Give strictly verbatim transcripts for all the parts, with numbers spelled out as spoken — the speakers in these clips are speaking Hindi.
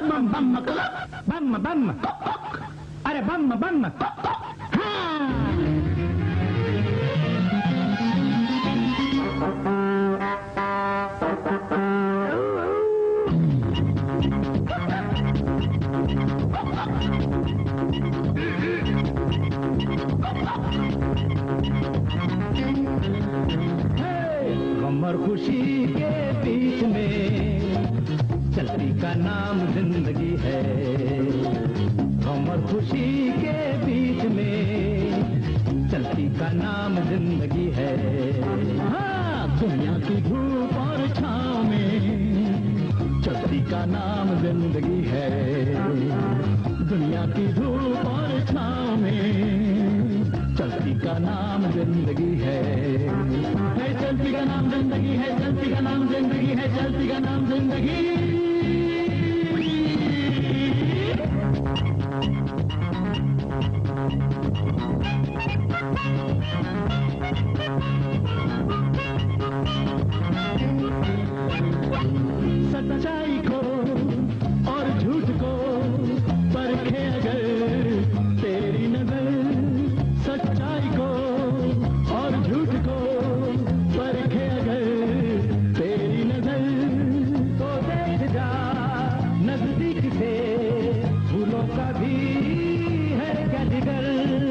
बम बम बम बम, अरे बम बम। गम और खुशी के बीच में चलती का नाम जिंदगी है। गम और खुशी के बीच में चलती का नाम जिंदगी है। हाँ, दुनिया की धूप और छाँव में चलती का नाम जिंदगी है। दुनिया की धूप और छाँव में चलती का नाम जिंदगी है। है चलती का नाम जिंदगी है, चलती का नाम जिंदगी है, चलती का नाम जिंदगी। सच्चाई को और झूठ को परखे अगर तेरी नजर, सच्चाई को और झूठ को परखे अगर तेरी नजर, तो देख जा नजदीक से फूलों का भी है क्या जिगर।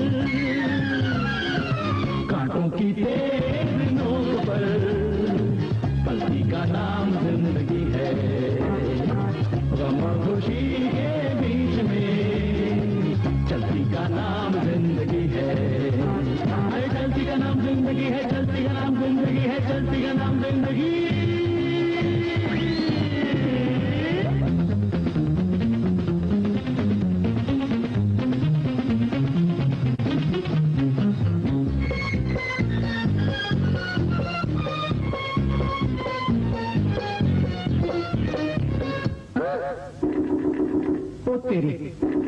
कांटों की तेज नोक पर पलती का नाम जिंदगी है। गम और खुशी के बीच में चलती का नाम जिंदगी है। अरे चलती का नाम जिंदगी है, चलती का नाम जिंदगी है, चलती का नाम जिंदगी। ओ तेरी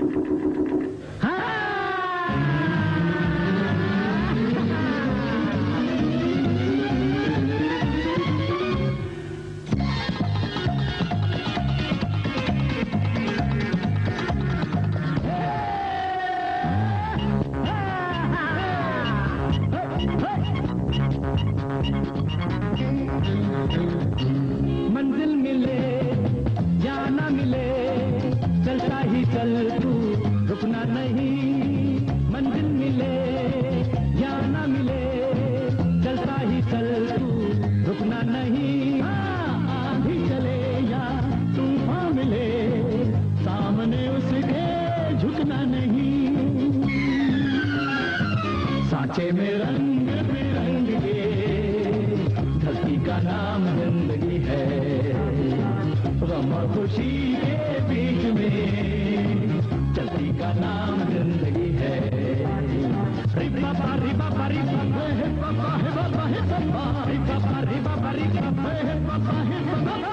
मंजिल मिले या ना मिले, चलता ही चल तू रुकना नहीं। मंजिल मिले या ना मिले, चलता ही चल तू रुकना नहीं। आंधी चले या तूफान मिले, सामने उसके झुकना नहीं। सांचे में रंग बिरंग के धरती का नाम जिंदगी है। गम और खुशी के बीच में चलती का नाम जिंदगी है। रि बाबा रि बाबा रि बाबा हे बाबा हे बाबा हे बाबा रि बाबा रि बाबा रि बाबा हे बाबा हे बाबा।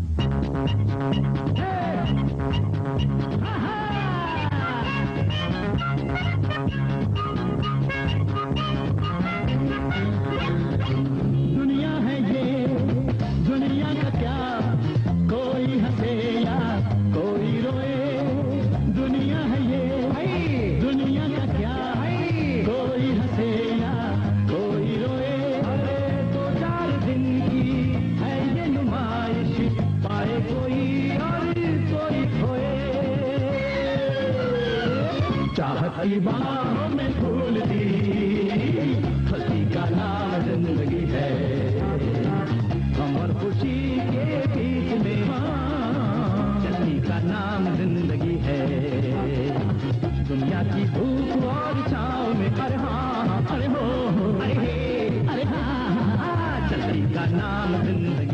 दुनिया है ये, दुनिया का क्या, कोई हंसे या कोई रोए। दुनिया है ये, दुनिया का क्या, कोई हंसे या कोई रोए। अरे दो चार दिन की है ये नुमाइश, पाए कोई और कोई खोए। चाहत की बाहों में फूल दी फलती का नाम जिंदगी है। गम और खुशी के बीच में चलती का नाम जिंदगी है। दुनिया की धूप और छाँव में, अरे हाँ अरे हो अरे हे अरे हाँ, चलती का नाम जिंदगी।